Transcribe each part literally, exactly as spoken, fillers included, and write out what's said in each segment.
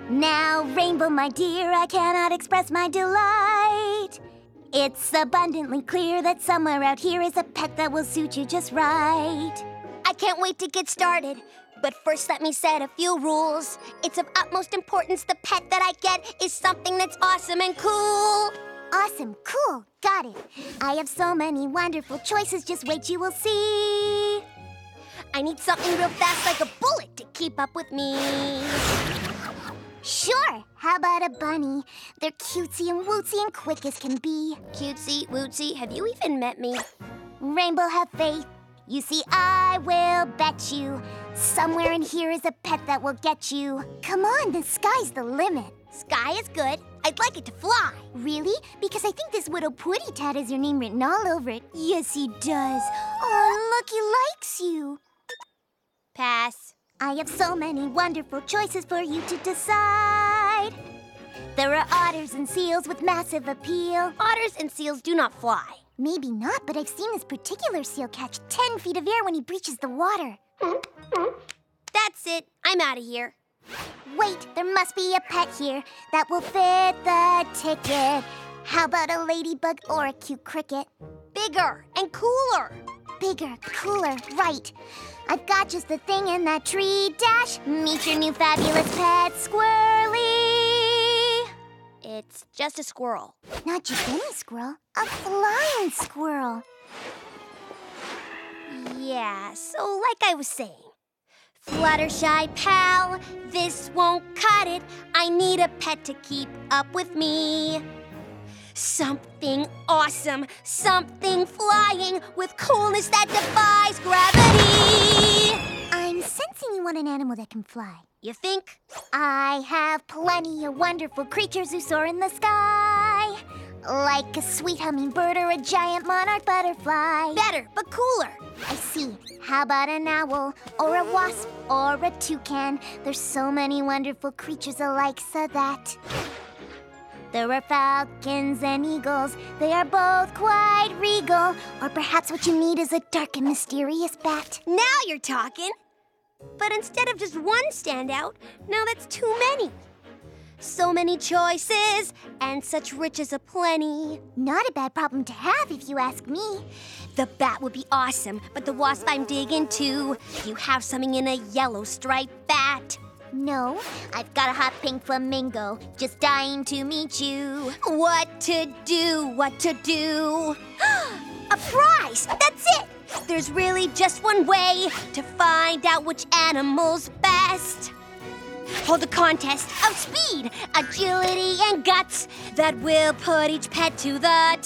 Now, Rainbow, my dear, I cannot express my delight. It's abundantly clear that somewhere out here is a pet that will suit you just right. I can't wait to get started. But first, let me set a few rules. It's of utmost importance the pet that I get is something that's awesome and cool. Awesome, cool, got it. I have so many wonderful choices, just wait, you will see. I need something real fast like a bullet to keep up with me. Sure, how about a bunny? They're cutesy and wootsy and quick as can be. Cutesy, wootsy, have you even met me? Rainbow, have faith. You see, I will bet you somewhere in here is a pet that will get you. Come on, the sky's the limit. Sky is good. I'd like it to fly. Really? Because I think this Widow Pooty Tat has your name written all over it. Yes, he does. Oh, look, he likes you. Pass. I have so many wonderful choices for you to decide. There are otters and seals with massive appeal. Otters and seals do not fly. Maybe not, but I've seen this particular seal catch ten feet of air when he breaches the water. That's it. I'm out of here. Wait, there must be a pet here that will fit the ticket. How about a ladybug or a cute cricket? Bigger and cooler. Bigger, cooler, right. I've got just the thing in that tree. Dash, meet your new fabulous pet, Squirrely. It's just a squirrel. Not just any squirrel, a flying squirrel. Yeah, so like I was saying, Fluttershy pal, this won't cut it. I need a pet to keep up with me. Something awesome, something flying with coolness that defies gravity. I'm sensing you want an animal that can fly. You think? I have plenty of wonderful creatures who soar in the sky. Like a sweet hummingbird or a giant monarch butterfly. Better, but cooler. I see. How about an owl, or a wasp, or a toucan? There's so many wonderful creatures alike, so that... There are falcons and eagles. They are both quite regal. Or perhaps what you need is a dark and mysterious bat. Now you're talking. But instead of just one standout, now that's too many. So many choices, and such riches aplenty. Not a bad problem to have, if you ask me. The bat would be awesome, but the wasp I'm digging too. You have something in a yellow striped bat. No, I've got a hot pink flamingo, just dying to meet you. What to do, what to do. A prize, that's it. There's really just one way to find out which animal's best. Hold a contest of speed, agility, and guts that will put each pet to the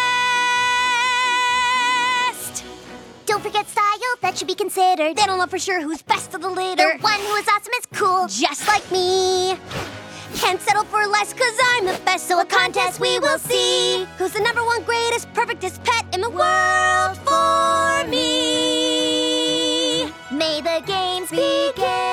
test. Don't forget style, that should be considered. They don't know for sure who's best of the litter. The one who is awesome is cool. Just like me. Can't settle for less cause I'm the best, so a contest we will see. Who's the number one greatest, perfectest pet in the world for me? May the games begin.